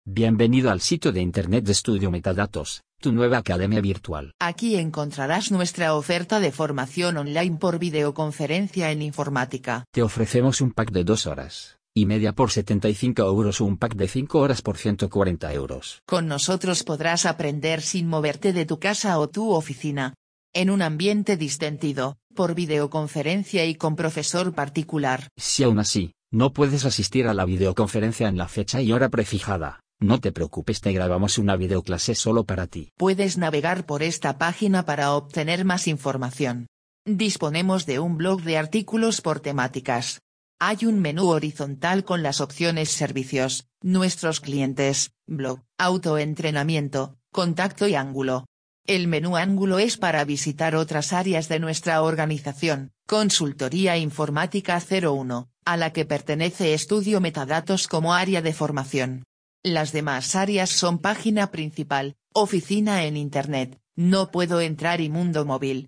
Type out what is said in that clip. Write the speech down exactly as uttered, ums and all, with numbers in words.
Bienvenido al sitio de Internet de Estudio Metadatos, tu nueva academia virtual. Aquí encontrarás nuestra oferta de formación online por videoconferencia en informática. Te ofrecemos un pack de dos horas y media por setenta y cinco euros o un pack de cinco horas por ciento cuarenta euros. Con nosotros podrás aprender sin moverte de tu casa o tu oficina. En un ambiente distendido, por videoconferencia y con profesor particular. Si aún así, no puedes asistir a la videoconferencia en la fecha y hora prefijada, no te preocupes, te grabamos una videoclase solo para ti. Puedes navegar por esta página para obtener más información. Disponemos de un blog de artículos por temáticas. Hay un menú horizontal con las opciones servicios, nuestros clientes, blog, autoentrenamiento, contacto y ángulo. El menú ángulo es para visitar otras áreas de nuestra organización, Consultoría Informática cero uno, a la que pertenece Estudio Metadatos como área de formación. Las demás áreas son página principal, oficina en Internet, no puedo entrar y mundo móvil.